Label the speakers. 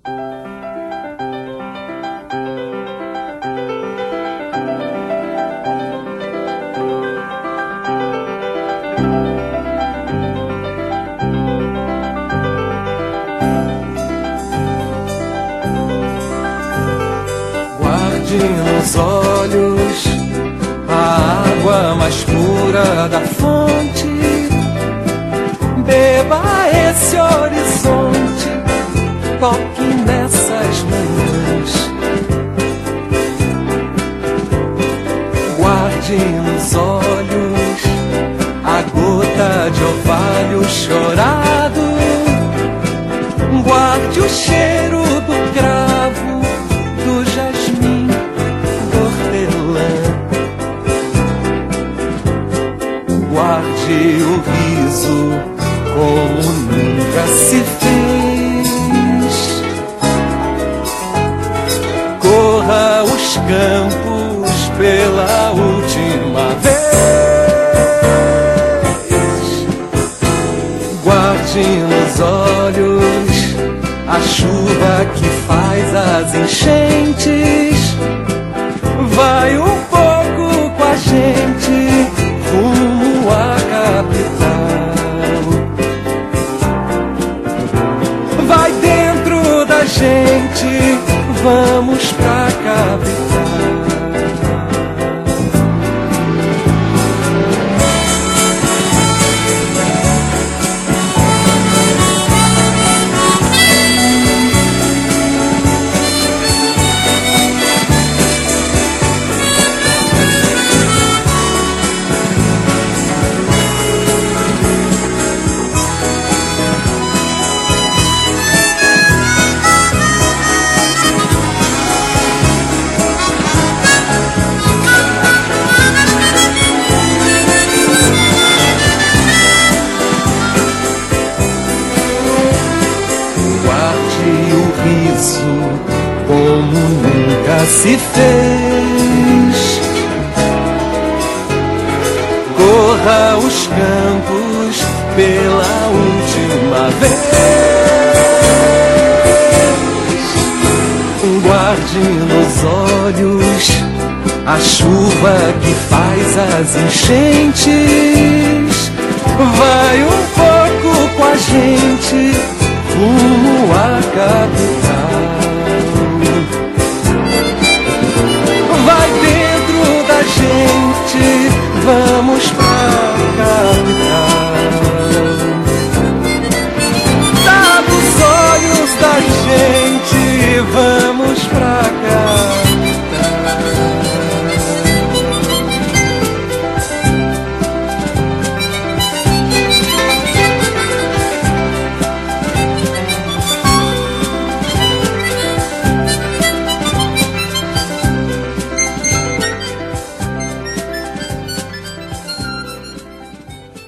Speaker 1: Nos olhos a água mais pura da fonte, beba esse horizonte, toque nessas manhãs. Guarde nos olhos a gota de orvalho chorado, guarde o cheiro do cravo, do jasmim, guarde o riso como nunca se fez. Corra os campos pela última vez. Guarde nos olhos a chuva que faz as enchentes. Vai um pouco com a gente rumo à capital. Vai dentro da gente, vamos pra capital. Como nunca se fez. Corra os campos pela última vez. Guarde nos olhos a chuva que faz as enchentes. Vai um pouco com a gente rumo à capital.